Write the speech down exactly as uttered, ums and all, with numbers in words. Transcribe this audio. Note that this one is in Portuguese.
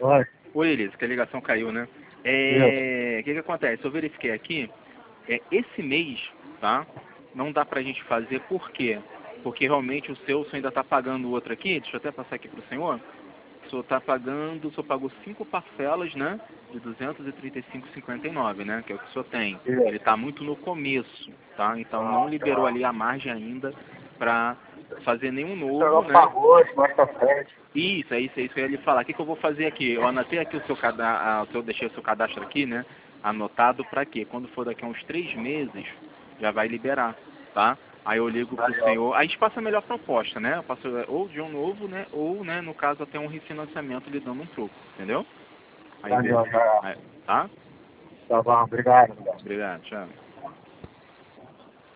Oi. Oi, Elisa, que a ligação caiu, né? É, o que que acontece? Eu verifiquei aqui, é, esse mês, tá? Não dá pra gente fazer, por quê? Porque realmente o seu, o senhor ainda tá pagando o outro aqui, deixa eu até passar aqui pro senhor. O senhor tá pagando, o senhor pagou cinco parcelas, né? De duzentos e trinta e cinco reais e cinquenta e nove centavos, né? Que é o que o senhor tem. Ele tá muito no começo, tá? Então não liberou ali a margem ainda pra fazer nenhum novo, né? Pagou, mais pra frente. Isso, é isso, é isso que eu ia lhe falar. O que, que eu vou fazer aqui? Eu anotei aqui o seu cadastro, eu deixei o seu cadastro aqui, né? Anotado para quê? Quando for daqui a uns três meses, já vai liberar, tá? Aí eu ligo pro senhor, aí a gente passa a melhor proposta, né? Eu passo ou de um novo, né? Ou, né, no caso, até um refinanciamento lhe dando um troco, entendeu? Aí, Valeu, beleza. já. Aí, tá? Tá bom, obrigado. Obrigado, tchau.